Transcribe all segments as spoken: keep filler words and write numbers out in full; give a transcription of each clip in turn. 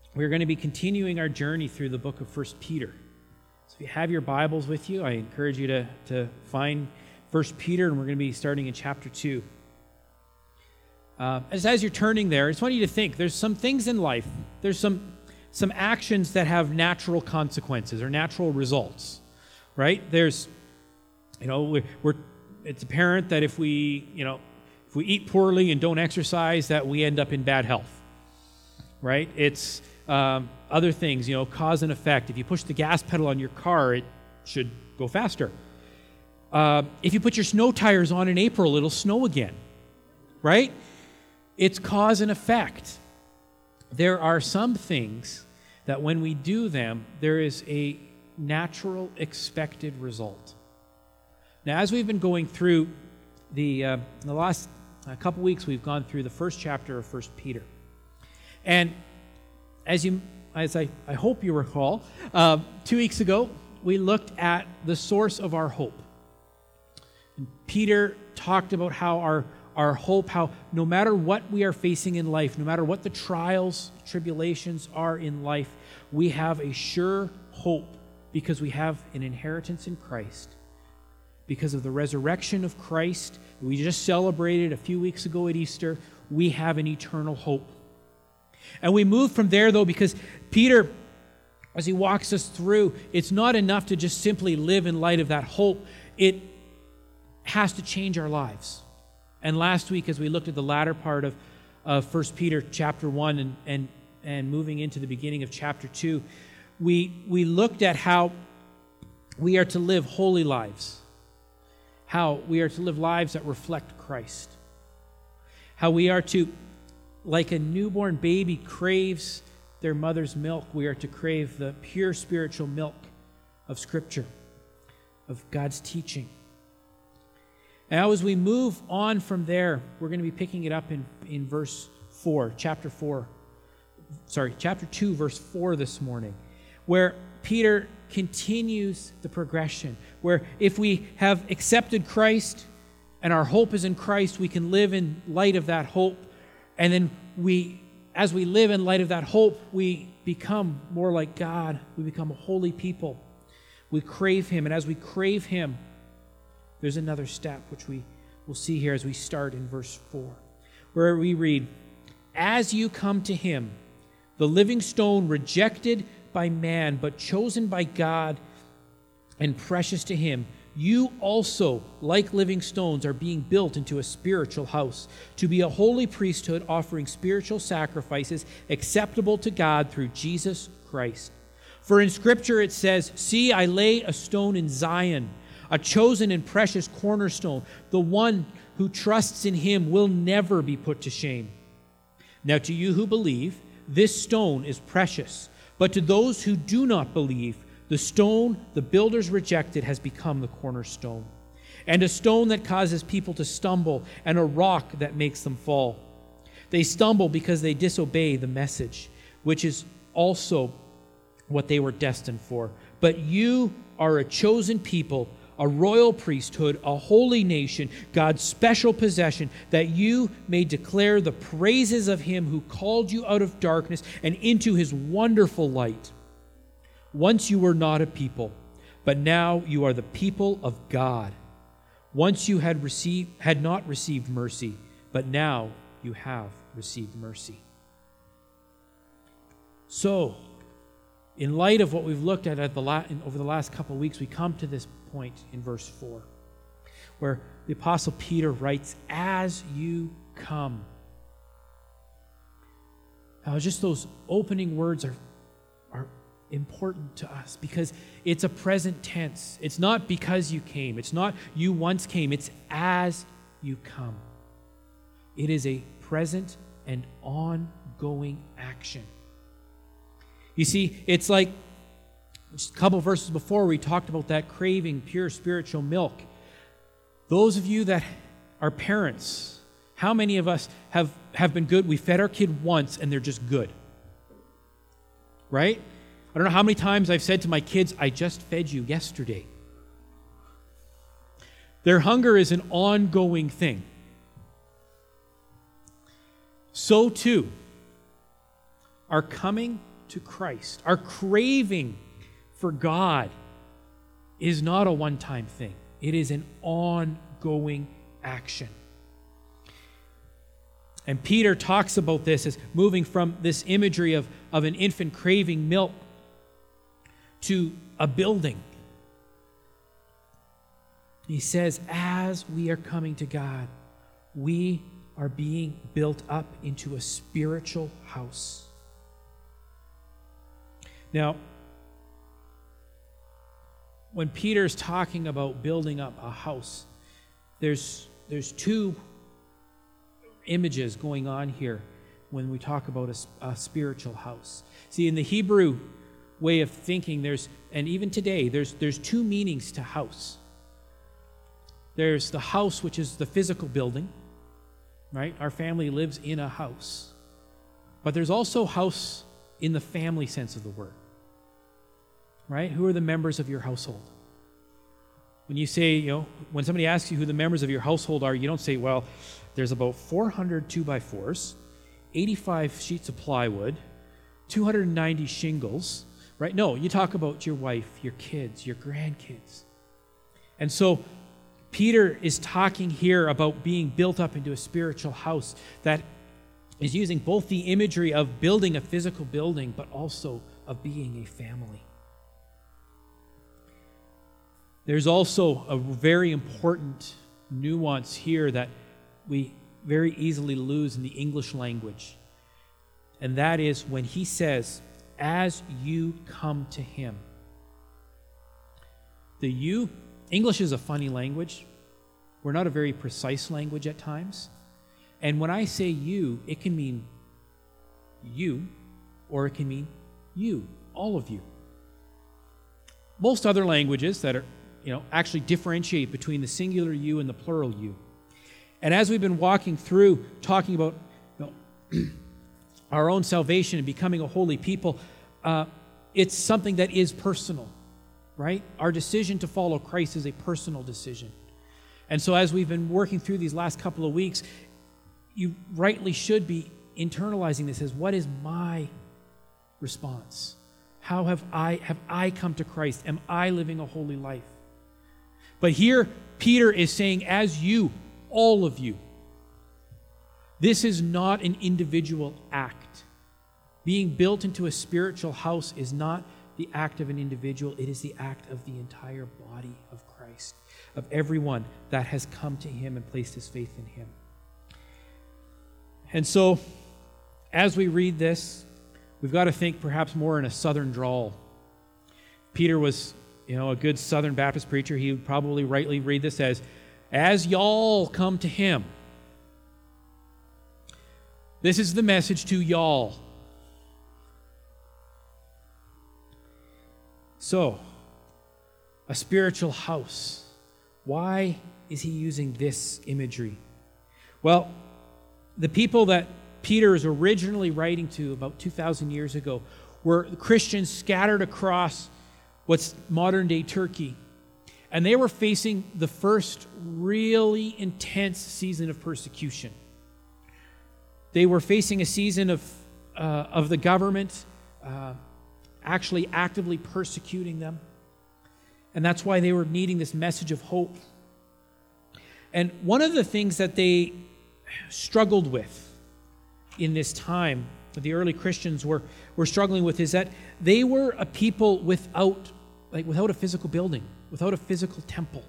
we're going to be continuing our journey through the book of First Peter. So if you have your Bibles with you, I encourage you to, to find First Peter, and we're going to be starting in chapter two. Uh, as, as you're turning there, I just want you to think, there's some things in life, there's some, some actions that have natural consequences or natural results, right? There's, you know, we're, we're it's apparent that if we, you know, if we eat poorly and don't exercise, that we end up in bad health, right? It's um, other things, you know, cause and effect. If you push the gas pedal on your car, it should go faster. Uh, if you put your snow tires on in April, it'll snow again, right? It's cause and effect. There are some things that when we do them, there is a natural expected result. Now, as we've been going through the, uh, the last uh, couple weeks, we've gone through the first chapter of First Peter. And as you, as I, I hope you recall, uh, two weeks ago, we looked at the source of our hope. And Peter talked about how our, our hope, how no matter what we are facing in life, no matter what the trials, tribulations are in life, we have a sure hope because we have an inheritance in Christ. Because of the resurrection of Christ, we just celebrated a few weeks ago at Easter, we have an eternal hope. And we move from there, though, because Peter, as he walks us through, it's not enough to just simply live in light of that hope. It has to change our lives. And last week, as we looked at the latter part of, of First Peter chapter one and, and, and moving into the beginning of chapter two, we, we looked at how we are to live holy lives, how we are to live lives that reflect Christ, how we are to, like a newborn baby craves their mother's milk, we are to crave the pure spiritual milk of Scripture, of God's teaching. Now, as we move on from there, we're going to be picking it up in, in verse four, chapter four, sorry, chapter two, verse four this morning, where Peter continues the progression, where if we have accepted Christ and our hope is in Christ, we can live in light of that hope. And then we, as we live in light of that hope, we become more like God. We become a holy people. We crave Him. And as we crave Him, there's another step, which we will see here as we start in verse four, where we read, "As you come to Him, the living stone rejected by man, but chosen by God and precious to Him, you also, like living stones, are being built into a spiritual house, to be a holy priesthood offering spiritual sacrifices acceptable to God through Jesus Christ. For in Scripture it says, 'See, I lay a stone in Zion, a chosen and precious cornerstone. The one who trusts in Him will never be put to shame.' Now to you who believe, this stone is precious. But to those who do not believe, the stone the builders rejected has become the cornerstone, and a stone that causes people to stumble, and a rock that makes them fall. They stumble because they disobey the message, which is also what they were destined for. But you are a chosen people, a royal priesthood, a holy nation, God's special possession, that you may declare the praises of Him who called you out of darkness and into His wonderful light. Once you were not a people, but now you are the people of God. Once you had received, had not received mercy, but now you have received mercy." So, in light of what we've looked at, at the la- over the last couple of weeks, we come to this point in verse four, where the Apostle Peter writes, "As you come." Now, just those opening words are, are important to us because it's a present tense. It's not because you came. It's not you once came. It's as you come. It is a present and ongoing action. You see, it's like just a couple verses before we talked about that craving pure spiritual milk. Those of you that are parents, how many of us have, have been good? We fed our kid once and they're just good. Right? I don't know how many times I've said to my kids, "I just fed you yesterday." Their hunger is an ongoing thing. So too, our coming to Christ, our craving for God, is not a one-time thing. It is an ongoing action. And Peter talks about this as moving from this imagery of, of an infant craving milk to a building. He says, as we are coming to God, we are being built up into a spiritual house. Now, when Peter's talking about building up a house, there's, there's two images going on here when we talk about a, a spiritual house. See, in the Hebrew way of thinking, there's, and even today, there's, there's two meanings to house. There's the house, which is the physical building, right? Our family lives in a house. But there's also house in the family sense of the word, right? Who are the members of your household? When you say, you know, when somebody asks you who the members of your household are, you don't say, well, there's about four hundred two by fours, eighty-five sheets of plywood, two hundred ninety shingles, right? No, you talk about your wife, your kids, your grandkids. And so Peter is talking here about being built up into a spiritual house that is using both the imagery of building a physical building, but also of being a family. There's also a very important nuance here that we very easily lose in the English language. And that is when he says, as you come to him. The you, English is a funny language. We're not a very precise language at times. And when I say you, it can mean you, or it can mean you, all of you. Most other languages that are, you know, actually differentiate between the singular you and the plural you. And as we've been walking through, talking about, you know, our own salvation and becoming a holy people, uh, it's something that is personal, right? Our decision to follow Christ is a personal decision. And so as we've been working through these last couple of weeks, you rightly should be internalizing this as, what is my response? How have I, have I come to Christ? Am I living a holy life? But here, Peter is saying, as you, all of you. This is not an individual act. Being built into a spiritual house is not the act of an individual. It is the act of the entire body of Christ, of everyone that has come to him and placed his faith in him. And so, as we read this, we've got to think perhaps more in a southern drawl. Peter was, you know, a good Southern Baptist preacher. He would probably rightly read this as, as y'all come to him. This is the message to y'all. So, a spiritual house. Why is he using this imagery? Well, the people that Peter is originally writing to about two thousand years ago were Christians scattered across what's modern-day Turkey. And they were facing the first really intense season of persecution. They were facing a season of, uh, of the government uh, actually actively persecuting them. And that's why they were needing this message of hope. And one of the things that they struggled with in this time, that the early Christians were, were struggling with, is that they were a people without, like, without a physical building, without a physical temple.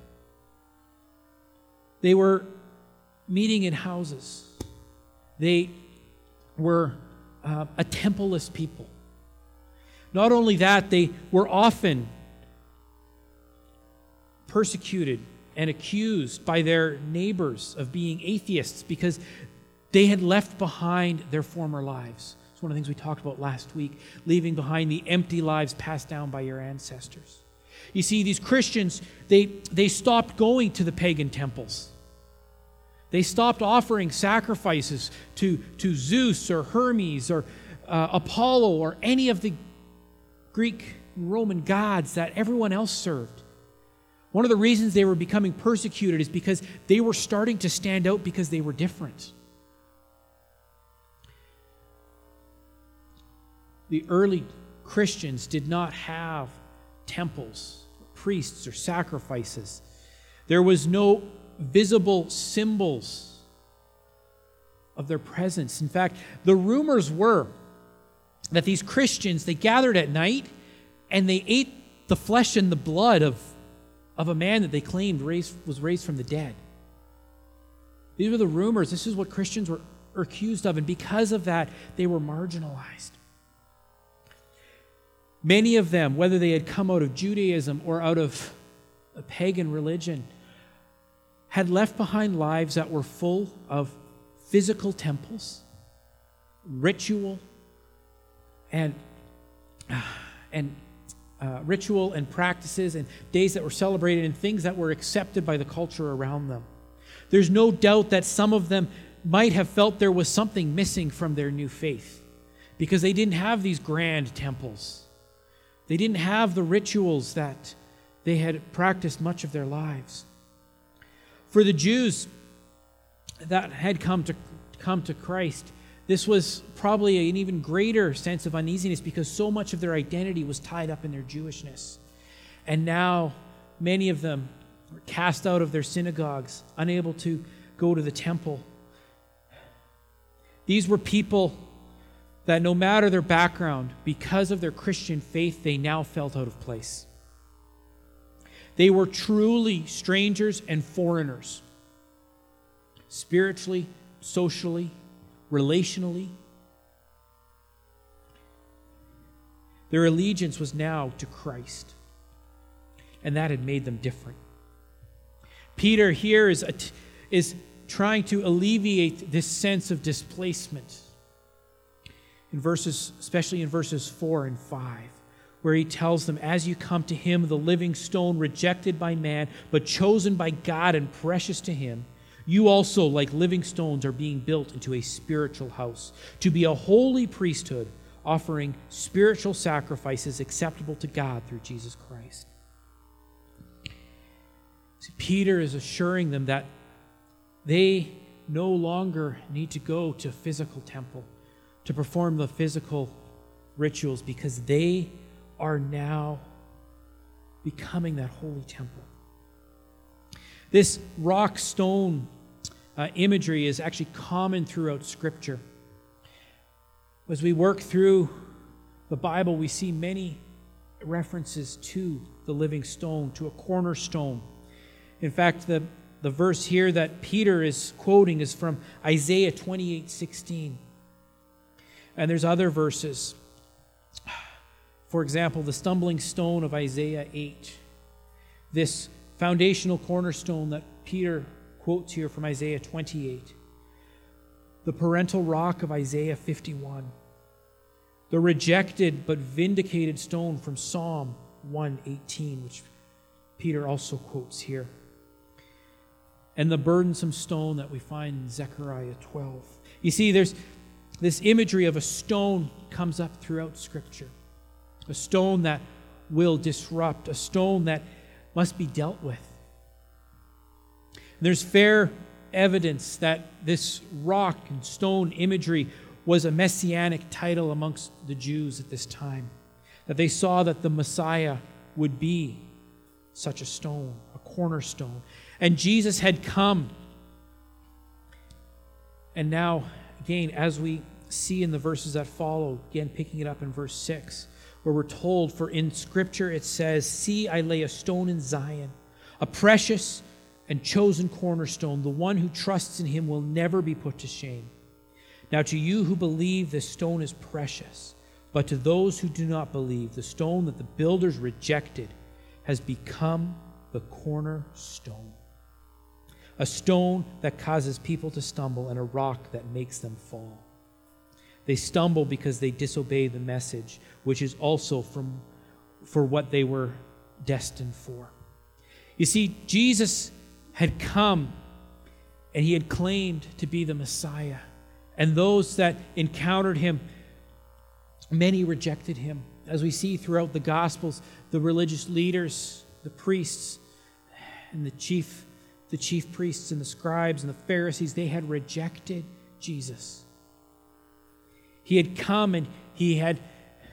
They were meeting in houses. They were uh, a templeless people. Not only that, they were often persecuted and accused by their neighbors of being atheists because they had left behind their former lives. It's one of the things we talked about last week, leaving behind the empty lives passed down by your ancestors. You see, these Christians, they, they stopped going to the pagan temples. They stopped offering sacrifices to, to Zeus or Hermes or uh, Apollo or any of the Greek and Roman gods that everyone else served. One of the reasons they were becoming persecuted is because they were starting to stand out because they were different. the early Christians did not have temples, priests, or sacrifices. There was no visible symbols of their presence. In fact, the rumors were that these Christians, they gathered at night and they ate the flesh and the blood of, of a man that they claimed raised, was raised from the dead. These were the rumors. This is what Christians were accused of, and because of that, they were marginalized. Many of them, whether they had come out of Judaism or out of a pagan religion, had left behind lives that were full of physical temples, ritual, and and uh, ritual and practices and days that were celebrated and things that were accepted by the culture around them. There's no doubt that some of them might have felt there was something missing from their new faith because they didn't have these grand temples. They didn't have the rituals that they had practiced much of their lives. For the Jews that had come to come to Christ, this was probably an even greater sense of uneasiness because so much of their identity was tied up in their Jewishness. And now many of them were cast out of their synagogues, unable to go to the temple. These were people that no matter their background, because of their Christian faith, they now felt out of place. They were truly strangers and foreigners, spiritually, socially, relationally. Their allegiance was now to Christ, and that had made them different. Peter here is, is trying to alleviate this sense of displacement in verses, especially in verses four and five, where he tells them, as you come to him, the living stone rejected by man, but chosen by God and precious to him, you also, like living stones, are being built into a spiritual house, to be a holy priesthood, offering spiritual sacrifices acceptable to God through Jesus Christ. See, Peter is assuring them that they no longer need to go to a physical temple to perform the physical rituals because they are now becoming that holy temple. This rock stone uh, imagery is actually common throughout Scripture. As we work through the Bible, we see many references to the living stone, to a cornerstone. In fact, the, the verse here that Peter is quoting is from Isaiah twenty-eight sixteen. And there's other verses. For example, the stumbling stone of Isaiah eight. This foundational cornerstone that Peter quotes here from Isaiah twenty-eight. The parental rock of Isaiah fifty-one. The rejected but vindicated stone from Psalm one eighteen, which Peter also quotes here. And the burdensome stone that we find in Zechariah twelve. You see, there's this imagery of a stone comes up throughout Scripture. A stone that will disrupt, a stone that must be dealt with. There's fair evidence that this rock and stone imagery was a messianic title amongst the Jews at this time. That they saw that the Messiah would be such a stone, a cornerstone. And Jesus had come. And now, again, as we see in the verses that follow, again picking it up in verse six, where we're told, for in Scripture it says, see, I lay a stone in Zion, a precious and chosen cornerstone. The one who trusts in him will never be put to shame. Now to you who believe, this stone is precious. But to those who do not believe, the stone that the builders rejected has become the cornerstone. A stone that causes people to stumble and a rock that makes them fall. They stumble because they disobey the message, which is also from for what they were destined for. You see, Jesus had come and he had claimed to be the Messiah. And those that encountered him, many rejected him. As we see throughout the Gospels, the religious leaders, the priests, and the chief, the chief priests and the scribes and the Pharisees, they had rejected Jesus. He had come and he had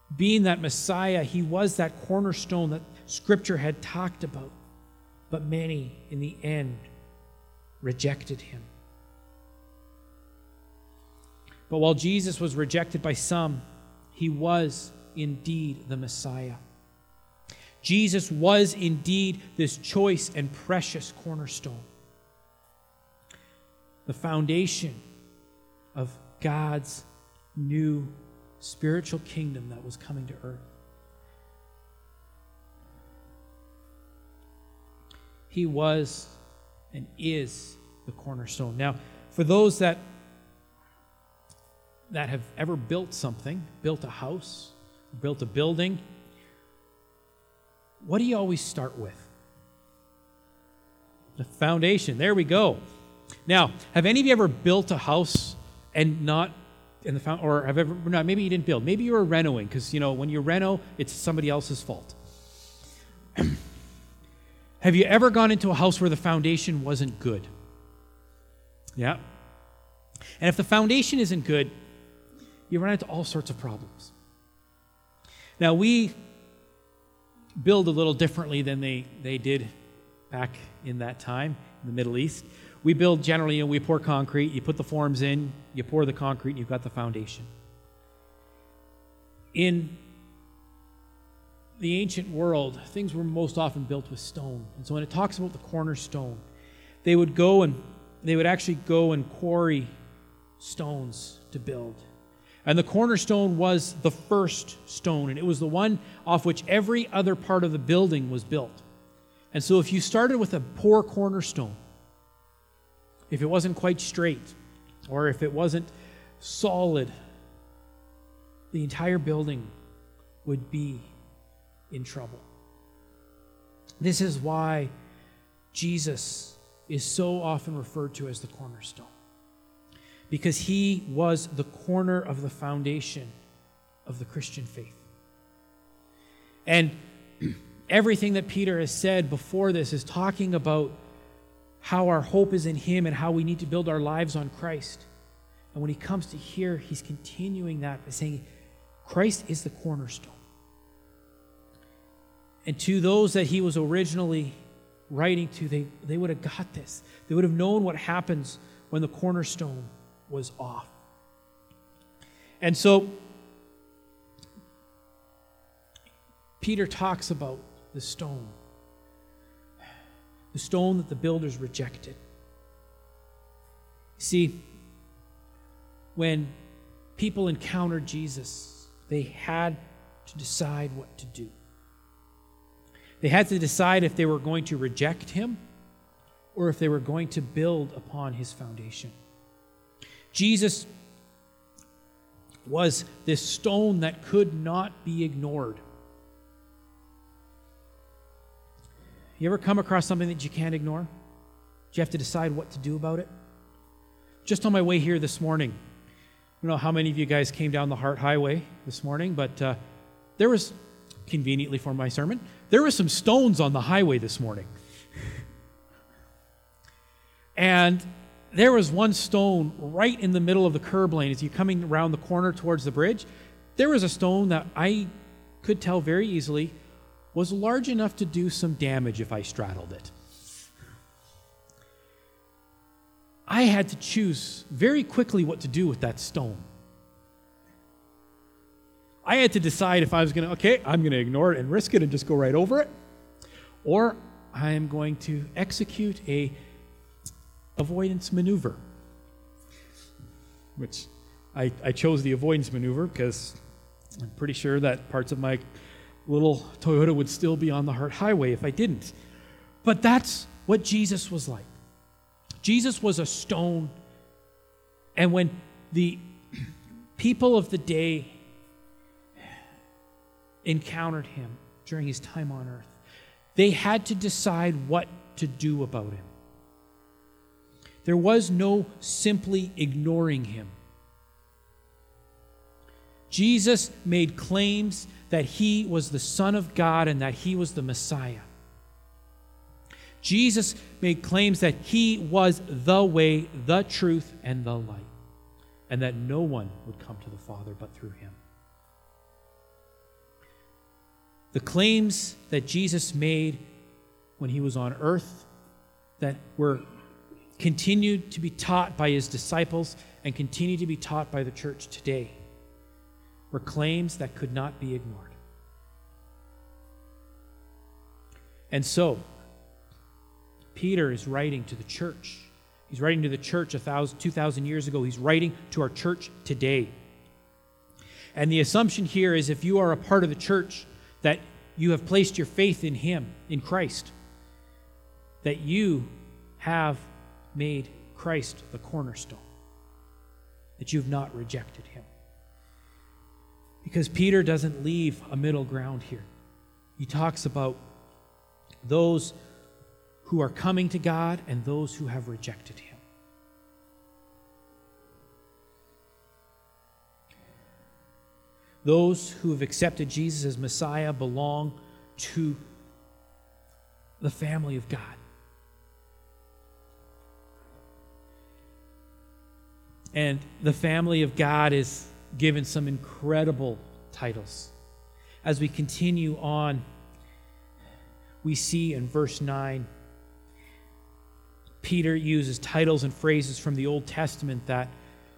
being that Messiah, he was that cornerstone that Scripture had talked about. But many, in the end, rejected him. But while Jesus was rejected by some, he was indeed the Messiah. Jesus was indeed this choice and precious cornerstone, the foundation of God's new spiritual kingdom that was coming to earth. He was and is the cornerstone. Now, for those that that have ever built something, built a house, built a building, what do you always start with? The foundation. There we go. Now, have any of you ever built a house and not in the found, or have ever no, maybe you didn't build. Maybe you were renoing, because you know when you reno, it's somebody else's fault. Have you ever gone into a house where the foundation wasn't good? Yeah. And if the foundation isn't good, you run into all sorts of problems. Now, we build a little differently than they, they did back in that time in the Middle East. We build generally, you know, we pour concrete, you put the forms in, you pour the concrete, and you've got the foundation. In the ancient world, things were most often built with stone. And so when it talks about the cornerstone, they would go and they would actually go and quarry stones to build. And the cornerstone was the first stone, and it was the one off which every other part of the building was built. And so if you started with a poor cornerstone, if it wasn't quite straight, or if it wasn't solid, the entire building would be in trouble. This is why Jesus is so often referred to as the cornerstone, because he was the corner of the foundation of the Christian faith. And everything that Peter has said before this is talking about how our hope is in him and how we need to build our lives on Christ. And when he comes to here, he's continuing that by saying, Christ is the cornerstone. And to those that he was originally writing to, they, they would have got this. They would have known what happens when the cornerstone was off. And so, Peter talks about the stone. The stone that the builders rejected. See, when people encountered Jesus, they had to decide what to do. They had to decide if they were going to reject him or if they were going to build upon his foundation. Jesus was this stone that could not be ignored. You ever come across something that you can't ignore? Do you have to decide what to do about it? Just on my way here this morning, I don't know how many of you guys came down the Hart Highway this morning, but uh, there was, conveniently for my sermon, there were some stones on the highway this morning. And there was one stone right in the middle of the curb lane as you're coming around the corner towards the bridge. There was a stone that I could tell very easily was large enough to do some damage if I straddled it. I had to choose very quickly what to do with that stone. I had to decide if I was going to, okay, I'm going to ignore it and risk it and just go right over it, or I am going to execute a avoidance maneuver, which I, I chose the avoidance maneuver because I'm pretty sure that parts of my little Toyota would still be on the Hart Highway if I didn't. But that's what Jesus was like. Jesus was a stone, and when the people of the day encountered him during his time on earth, they had to decide what to do about him. There was no simply ignoring him. Jesus made claims that he was the Son of God and that he was the Messiah. Jesus made claims that he was the way, the truth, and the light, and that no one would come to the Father but through him. The claims that Jesus made when he was on earth, that were continued to be taught by his disciples and continue to be taught by the church today, were claims that could not be ignored. And so, Peter is writing to the church. He's writing to the church a thousand, two thousand years ago. He's writing to our church today. And the assumption here is if you are a part of the church, that you have placed your faith in him, in Christ, that you have made Christ the cornerstone, that you've not rejected him. Because Peter doesn't leave a middle ground here. He talks about those who are coming to God and those who have rejected him. Those who have accepted Jesus as Messiah belong to the family of God. And the family of God is given some incredible titles. As we continue on, we see in verse nine, Peter uses titles and phrases from the Old Testament that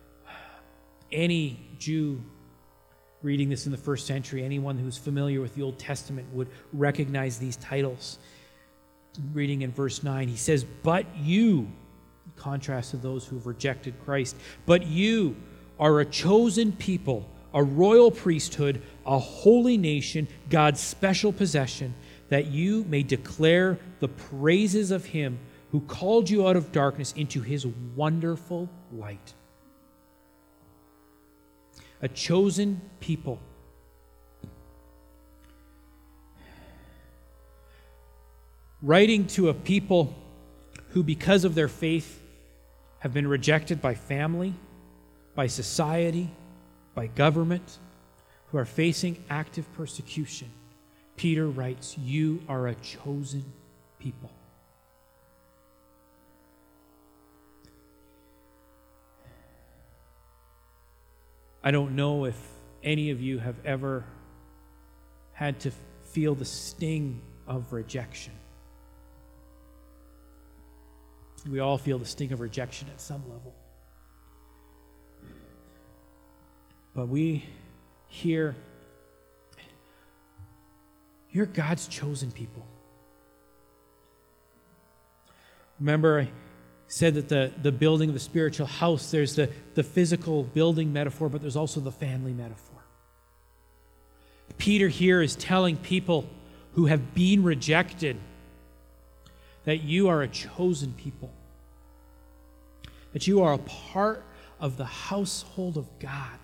any Jew reading this in the first century, anyone who's familiar with the Old Testament would recognize these titles. Reading in verse nine, he says, "But you," in contrast to those who have rejected Christ, "but you are a chosen people, a royal priesthood, a holy nation, God's special possession, that you may declare the praises of him who called you out of darkness into his wonderful light." A chosen people. Writing to a people who, because of their faith, have been rejected by family, by society, by government, who are facing active persecution, Peter writes, "You are a chosen people." I don't know if any of you have ever had to feel the sting of rejection. We all feel the sting of rejection at some level. But we hear, you're God's chosen people. Remember, I said that the, the building of the spiritual house, there's the, the physical building metaphor, but there's also the family metaphor. Peter here is telling people who have been rejected that you are a chosen people, that you are a part of the household of God.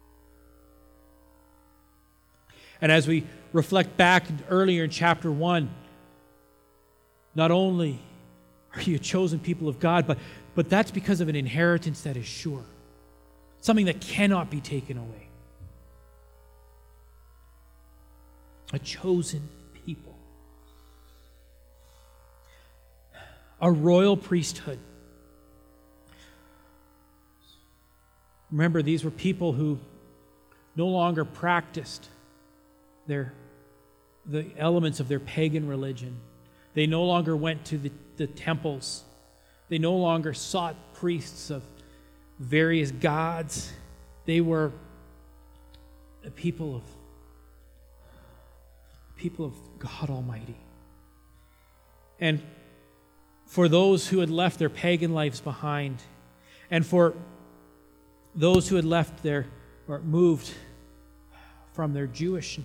And as we reflect back earlier in chapter one, not only are you a chosen people of God, but, but that's because of an inheritance that is sure, something that cannot be taken away. A chosen people. A royal priesthood. Remember, these were people who no longer practiced their, the elements of their pagan religion. They no longer went to the, the temples. They no longer sought priests of various gods. They were a people of people of God Almighty. And for those who had left their pagan lives behind, and for those who had left their or moved from their Jewish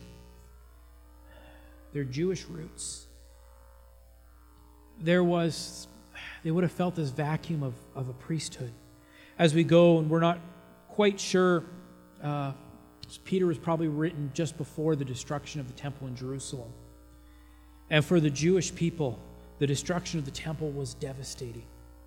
their Jewish roots, there was, they would have felt this vacuum of, of a priesthood. As we go, and we're not quite sure, uh, Peter was probably written just before the destruction of the temple in Jerusalem. And for the Jewish people, the destruction of the temple was devastating.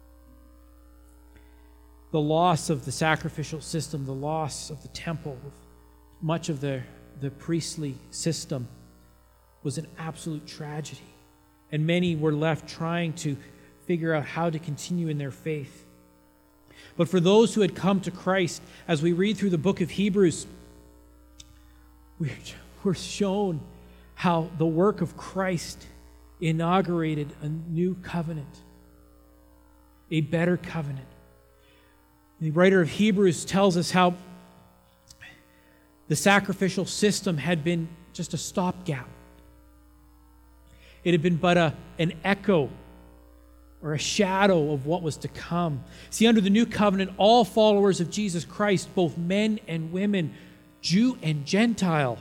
The loss of the sacrificial system, the loss of the temple, much of the, the priestly system was an absolute tragedy. And many were left trying to figure out how to continue in their faith. But for those who had come to Christ, as we read through the book of Hebrews, we're shown how the work of Christ inaugurated a new covenant, a better covenant. The writer of Hebrews tells us how the sacrificial system had been just a stopgap. It had been but a, an echo or a shadow of what was to come. See, under the new covenant, all followers of Jesus Christ, both men and women, Jew and Gentile,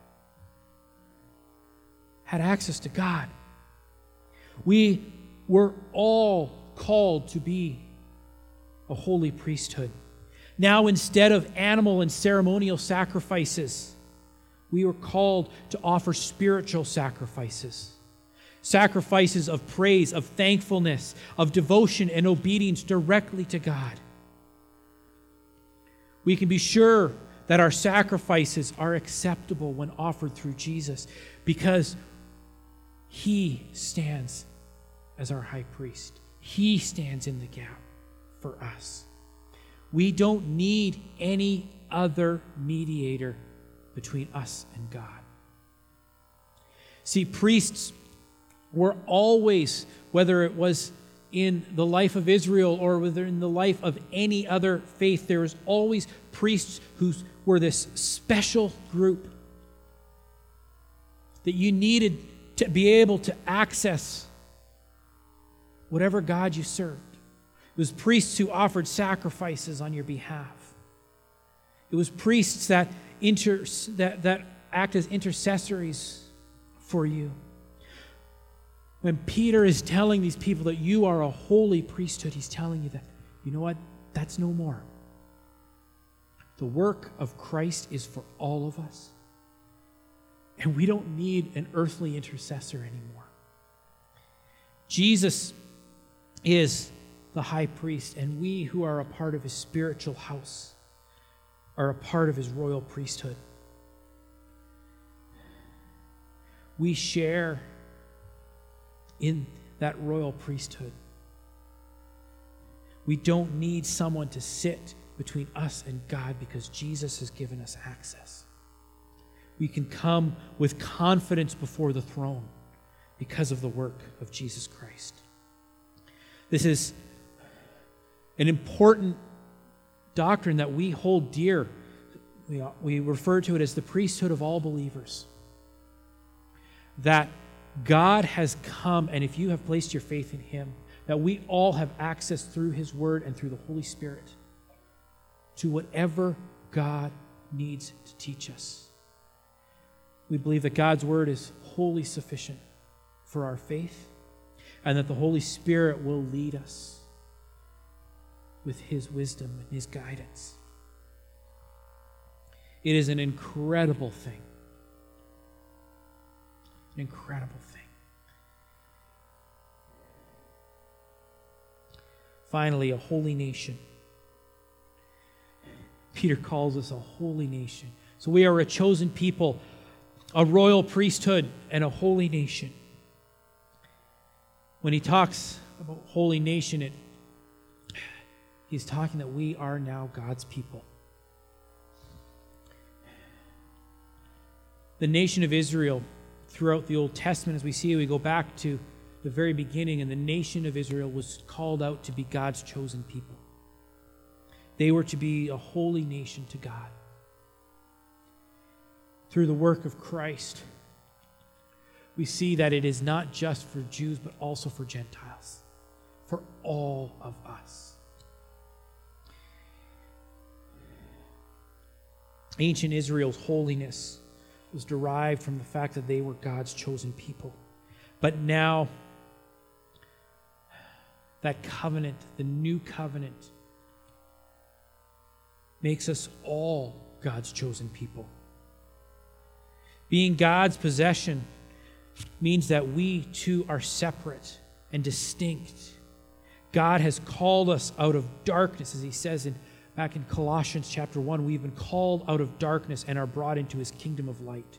had access to God. We were all called to be a holy priesthood. Now, instead of animal and ceremonial sacrifices, we were called to offer spiritual sacrifices. Sacrifices of praise, of thankfulness, of devotion and obedience directly to God. We can be sure that our sacrifices are acceptable when offered through Jesus, because He stands as our high priest. He stands in the gap for us. We don't need any other mediator between us and God. See, priests were always, whether it was in the life of Israel or whether in the life of any other faith, there was always priests who were this special group that you needed to be able to access whatever God you served. It was priests who offered sacrifices on your behalf. It was priests that, inter, that, that act as intercessories for you. When Peter is telling these people that you are a holy priesthood, he's telling you that, you know what? That's no more. The work of Christ is for all of us. And we don't need an earthly intercessor anymore. Jesus is the high priest, and we who are a part of his spiritual house are a part of his royal priesthood. We share in that royal priesthood. We don't need someone to sit between us and God because Jesus has given us access. We can come with confidence before the throne because of the work of Jesus Christ. This is an important doctrine that we hold dear. We, we refer to it as the priesthood of all believers. That God has come, and if you have placed your faith in him, that we all have access through his word and through the Holy Spirit to whatever God needs to teach us. We believe that God's word is wholly sufficient for our faith, and that the Holy Spirit will lead us with his wisdom and his guidance. It is an incredible thing. An incredible thing. Finally, a holy nation. Peter calls us a holy nation. So we are a chosen people, a royal priesthood, and a holy nation. When he talks about holy nation, it, he's talking that we are now God's people. The nation of Israel, throughout the Old Testament, as we see, we go back to the very beginning, and the nation of Israel was called out to be God's chosen people. They were to be a holy nation to God. Through the work of Christ, we see that it is not just for Jews, but also for Gentiles, for all of us. Ancient Israel's holiness was derived from the fact that they were God's chosen people. But now, that covenant, the new covenant, makes us all God's chosen people. Being God's possession means that we too are separate and distinct. God has called us out of darkness, as he says in back in Colossians chapter one, we've been called out of darkness and are brought into his kingdom of light.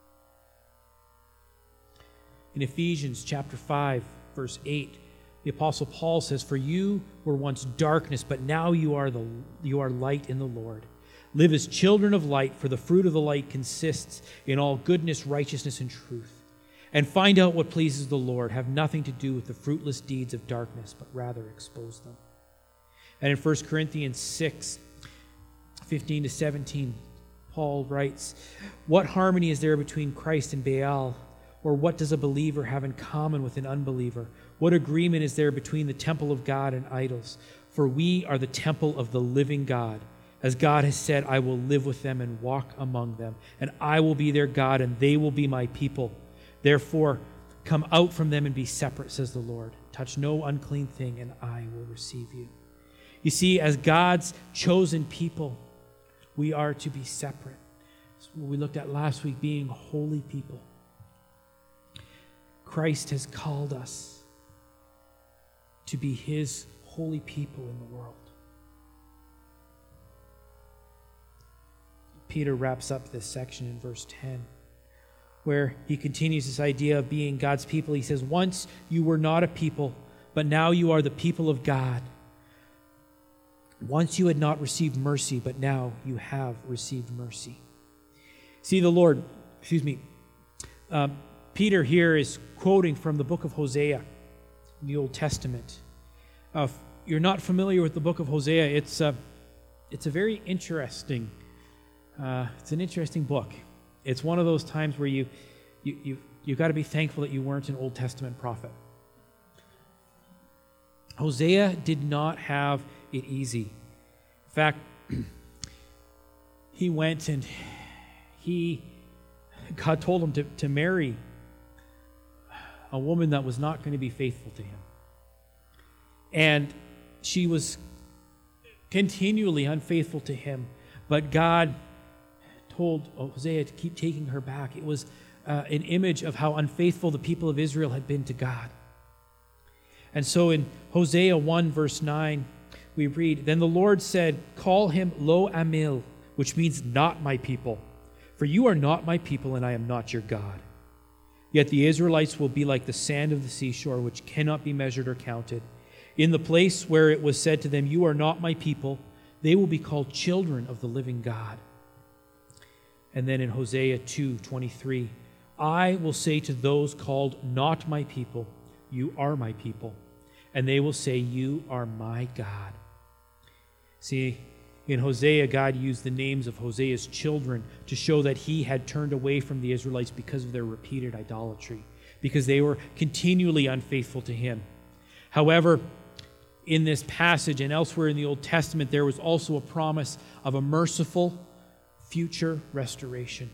In Ephesians chapter five, verse eight, the Apostle Paul says, "For you were once darkness, but now you are the you are light in the Lord. Live as children of light, for the fruit of the light consists in all goodness, righteousness, and truth. And find out what pleases the Lord. Have nothing to do with the fruitless deeds of darkness, but rather expose them. And in First Corinthians six, fifteen to seventeen, Paul writes, what harmony is there between Christ and Baal? Or what does a believer have in common with an unbeliever? What agreement is there between the temple of God and idols? For we are the temple of the living God. As God has said, I will live with them and walk among them, and I will be their God, and they will be my people. Therefore, come out from them and be separate, says the Lord. Touch no unclean thing, and I will receive you. You see, as God's chosen people, we are to be separate. That's what we looked at last week, being holy people. Christ has called us to be his holy people in the world. Peter wraps up this section in verse ten, where he continues this idea of being God's people. He says, once you were not a people, but now you are the people of God. Once you had not received mercy, but now you have received mercy. See, the Lord, excuse me, um, Peter here is quoting from the book of Hosea in the Old Testament. Uh, if you're not familiar with the book of Hosea, it's, uh, it's a very interesting Uh, it's an interesting book. It's one of those times where you, you, you, you've got to be thankful that you weren't an Old Testament prophet. Hosea did not have it easy. In fact, he went and he, God told him to, to marry a woman that was not going to be faithful to him. And she was continually unfaithful to him, but God told Hosea to keep taking her back. It was uh, an image of how unfaithful the people of Israel had been to God. And so in Hosea one, verse nine, we read, then the Lord said, call him Lo Ammi, which means not my people. For you are not my people, and I am not your God. Yet the Israelites will be like the sand of the seashore, which cannot be measured or counted. In the place where it was said to them, you are not my people, they will be called children of the living God. And then in Hosea two twenty-three, I will say to those called not my people, you are my people. And they will say, you are my God. See, in Hosea, God used the names of Hosea's children to show that he had turned away from the Israelites because of their repeated idolatry, because they were continually unfaithful to him. However, in this passage and elsewhere in the Old Testament, there was also a promise of a merciful future restoration.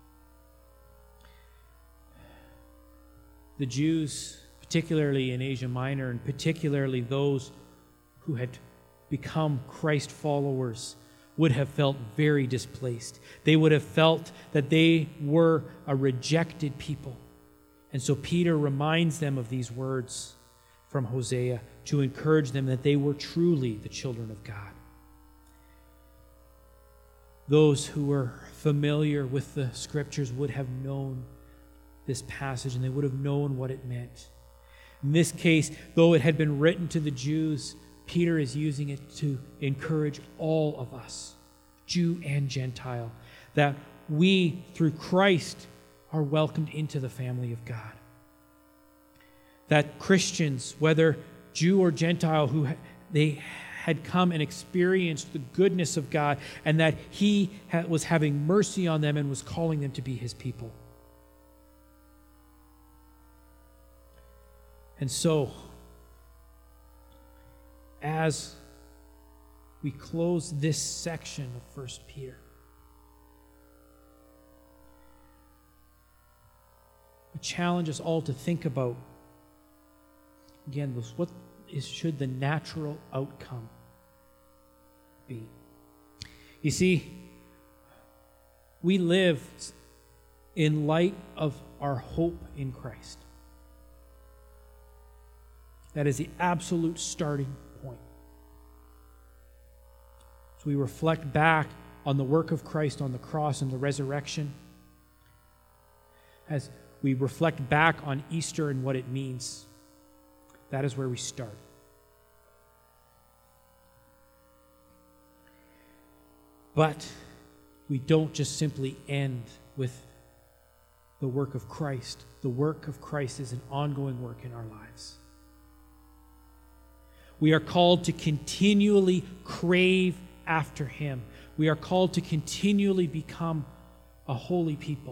The Jews, particularly in Asia Minor, and particularly those who had become Christ followers, would have felt very displaced. They would have felt that they were a rejected people. And so Peter reminds them of these words from Hosea to encourage them that they were truly the children of God. Those who were familiar with the scriptures would have known this passage, and they would have known what it meant. In this case, though it had been written to the Jews, Peter is using it to encourage all of us, Jew and Gentile, that we, through Christ, are welcomed into the family of God. That Christians, whether Jew or Gentile, who they had come and experienced the goodness of God, and that he was having mercy on them and was calling them to be his people. And so, as we close this section of First Peter, I challenge us all to think about, again, what is, should the natural outcome be? You see, we live in light of our hope in Christ. That is the absolute starting point. So we reflect back on the work of Christ on the cross and the resurrection. As we reflect back on Easter and what it means, that is where we start. But we don't just simply end with the work of Christ. The work of Christ is an ongoing work in our lives. We are called to continually crave after Him. We are called to continually become a holy people.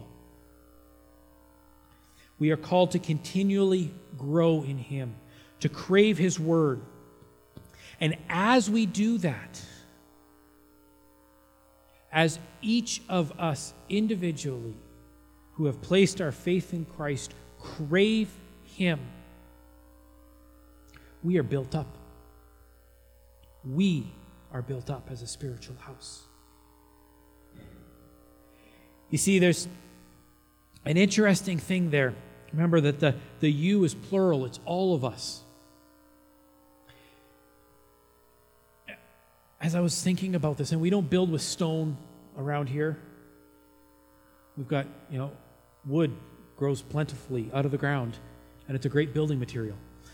We are called to continually grow in Him, to crave His Word. And as we do that, as each of us individually who have placed our faith in Christ crave Him, we are built up. We are built up as a spiritual house. You see, there's an interesting thing there. Remember that the, the you is plural. It's all of us. As I was thinking about this, and we don't build with stone around here. We've got, you know, wood grows plentifully out of the ground, and it's a great building material.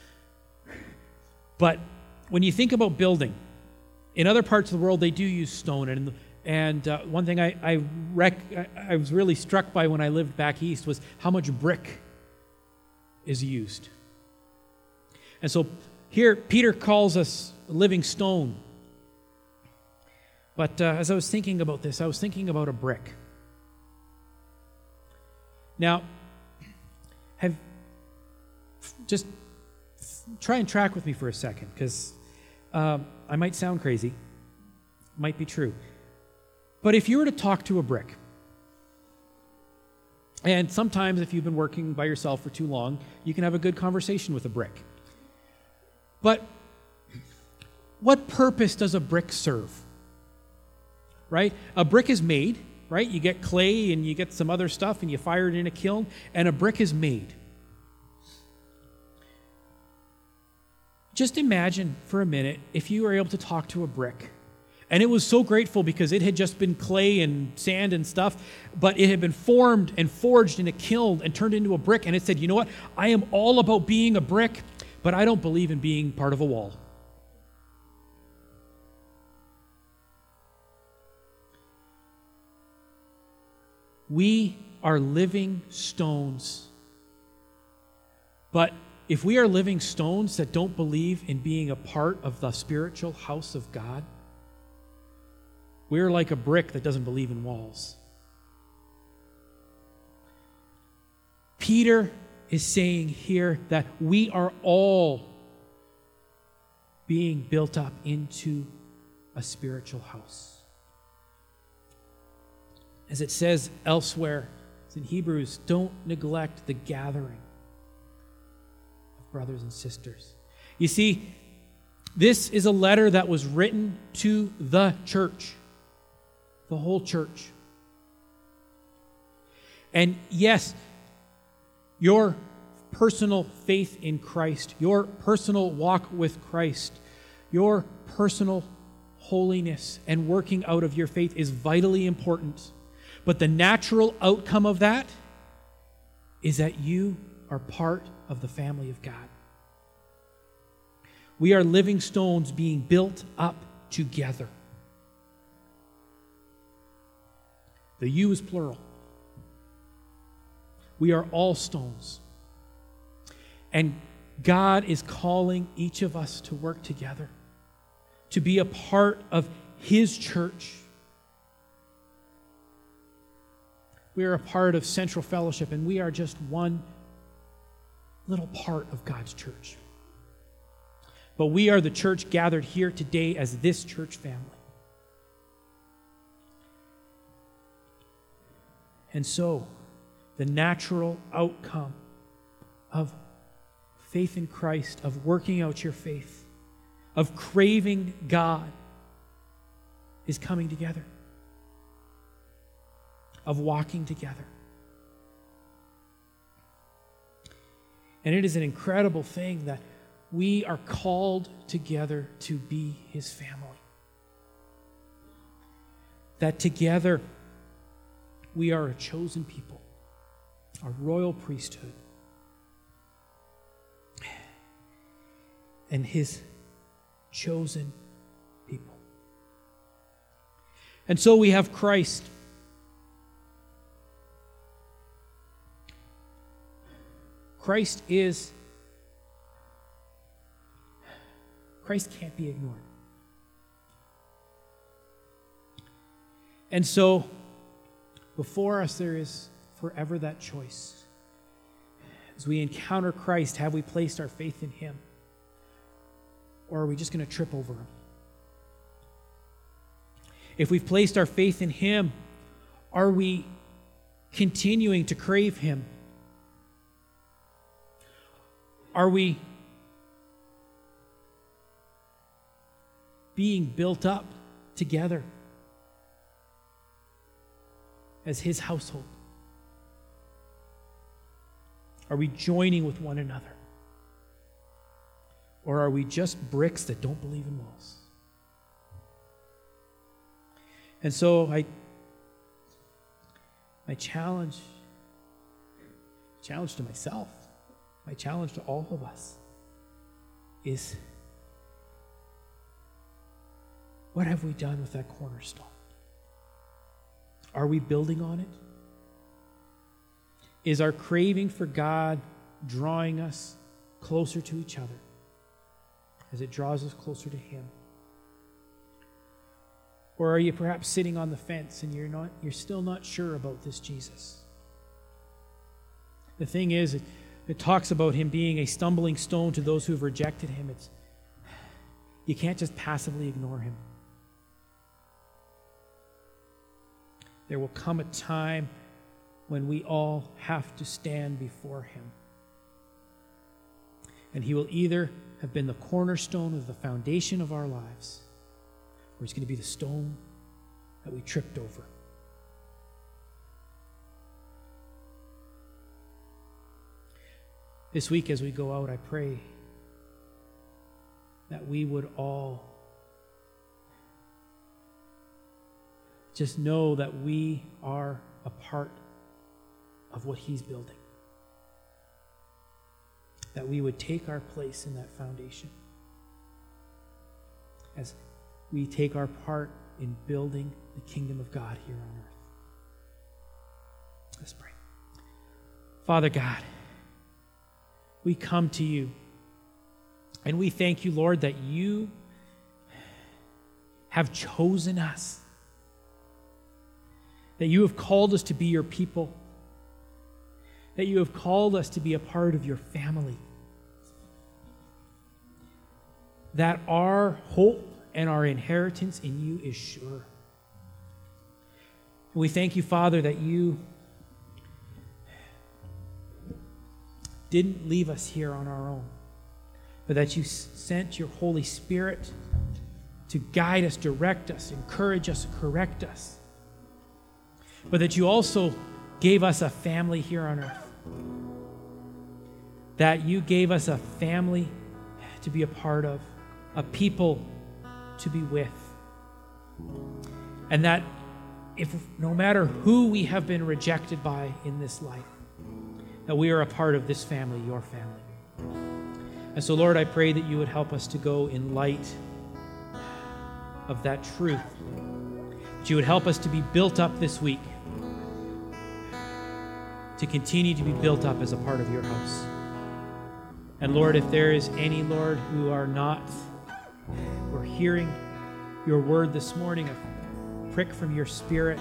But when you think about building, in other parts of the world, they do use stone. And and uh, one thing I I, rec- I was really struck by when I lived back east was how much brick is used. And so here, Peter calls us a living stone. But uh, as I was thinking about this, I was thinking about a brick. Now, have just try and track with me for a second, because um, I might sound crazy, might be true. But if you were to talk to a brick, and sometimes if you've been working by yourself for too long, you can have a good conversation with a brick. But what purpose does a brick serve? Right? A brick is made, right? You get clay and you get some other stuff and you fire it in a kiln, and a brick is made. Just imagine for a minute if you were able to talk to a brick, and it was so grateful because it had just been clay and sand and stuff, but it had been formed and forged in a kiln and turned into a brick, and it said, you know what? I am all about being a brick, but I don't believe in being part of a wall. We are living stones. But if we are living stones that don't believe in being a part of the spiritual house of God, we're like a brick that doesn't believe in walls. Peter is saying here that we are all being built up into a spiritual house. As it says elsewhere, it's in Hebrews, don't neglect the gathering of brothers and sisters. You see, this is a letter that was written to the church, the whole church. And yes, your personal faith in Christ, your personal walk with Christ, your personal holiness and working out of your faith is vitally important. But the natural outcome of that is that you are part of the family of God. We are living stones being built up together. The you is plural. We are all stones. And God is calling each of us to work together, to be a part of His church. We are a part of Central Fellowship, and we are just one little part of God's church. But we are the church gathered here today as this church family. And so, the natural outcome of faith in Christ, of working out your faith, of craving God, is coming together, of walking together. And it is an incredible thing that we are called together to be His family. That together we are a chosen people, a royal priesthood, and His chosen people. And so we have Christ Christ is, Christ can't be ignored. And so, before us there is forever that choice. As we encounter Christ, have we placed our faith in him? Or are we just going to trip over him? If we've placed our faith in him, are we continuing to crave him? Are we being built up together as his household? Are we joining with one another? Or are we just bricks that don't believe in walls? And so I, my challenge, challenge to myself, my challenge to all of us is, what have we done with that cornerstone? Are we building on it? Is our craving for God drawing us closer to each other as it draws us closer to him? Or are you perhaps sitting on the fence and you're not, you're still not sure about this Jesus? The thing is, it, it talks about him being a stumbling stone to those who've rejected him. It's, you can't just passively ignore him. There will come a time when we all have to stand before him. And he will either have been the cornerstone of the foundation of our lives, or he's going to be the stone that we tripped over. This week as we go out, I pray that we would all just know that we are a part of what he's building. That we would take our place in that foundation as we take our part in building the kingdom of God here on earth. Let's pray. Father God, we come to you and we thank you, Lord, that you have chosen us, that you have called us to be your people, that you have called us to be a part of your family, that our hope and our inheritance in you is sure. We thank you, Father, that you didn't leave us here on our own, but that you sent your Holy Spirit to guide us, direct us, encourage us, correct us, but that you also gave us a family here on earth, that you gave us a family to be a part of, a people to be with, and that if no matter who we have been rejected by in this life, that we are a part of this family, your family. And so, Lord, I pray that you would help us to go in light of that truth, that you would help us to be built up this week, to continue to be built up as a part of your house. And Lord, if there is any, Lord, who are not, who are hearing your word this morning, a prick from your Spirit,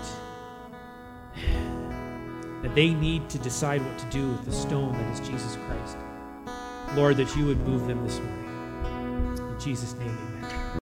that they need to decide what to do with the stone that is Jesus Christ, Lord, that you would move them this morning. In Jesus' name, amen.